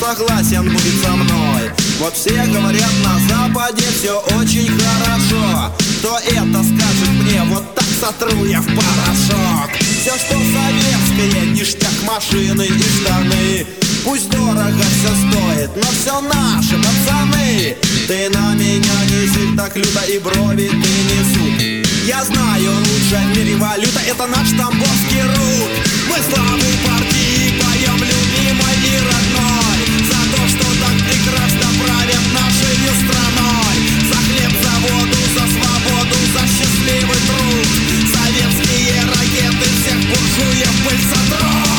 согласен будет со мной. Вот все говорят, на Западе все очень хорошо. Кто это скажет мне, вот так сотру я в порошок. Все, что советское, ништяк, машины и штаны. Пусть дорого все стоит, но все наши пацаны. Ты на меня не зырь так люто, и брови ты не суд. Я знаю, лучшая в мире валюта — это наш тамбовский рут. Мы славу партии поем, любимой и родной, за то, что так прекрасно правят нашей страной. За хлеб, за воду, за свободу, за счастливый труд. Советские ракеты всех буржуев пыль сотрут.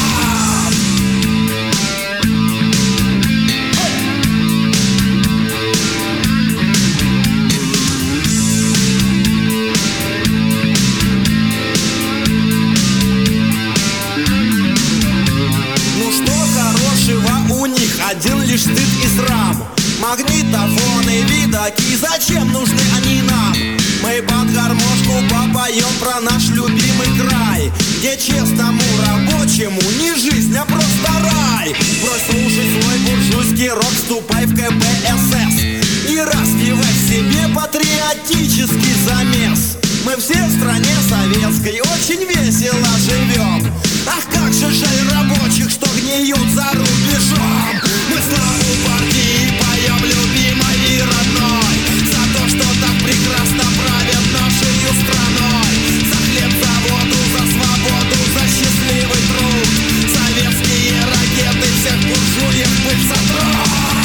Один лишь стыд и срам. Магнитофоны, видаки, зачем нужны они нам? Мы под гармошку попоем про наш любимый край, где честному рабочему не жизнь, а просто рай. Брось слушай свой буржуйский рок, вступай в КПСС и развивай в себе патриотический замес. Мы все в стране советской очень весело живем. Ах, как же жаль рабочих, что гниют за рубежом. Мы славу партии поем, любимой и родной, за то, что так прекрасно правят нашей страной. За хлеб, за воду, за свободу, за счастливый труд. Советские ракеты всех буржуев пыль сотрут.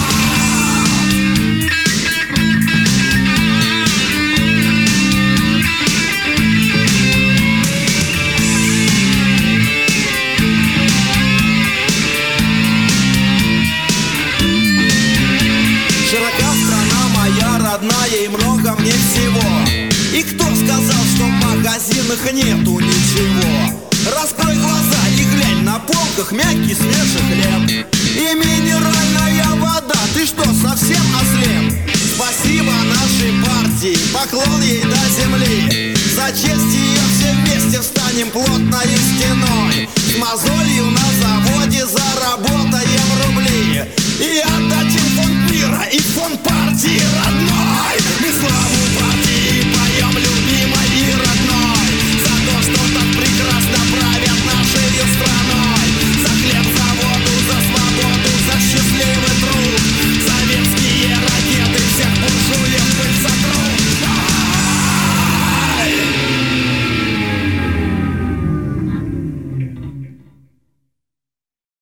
И много мне всего. И кто сказал, что в магазинах нету ничего? Раскрой глаза и глянь, на полках мягкий свежий хлеб и минеральная вода. Ты что, совсем ослеп? Спасибо нашей партии, поклон ей до земли. За честь ее все вместе встанем плотной стеной.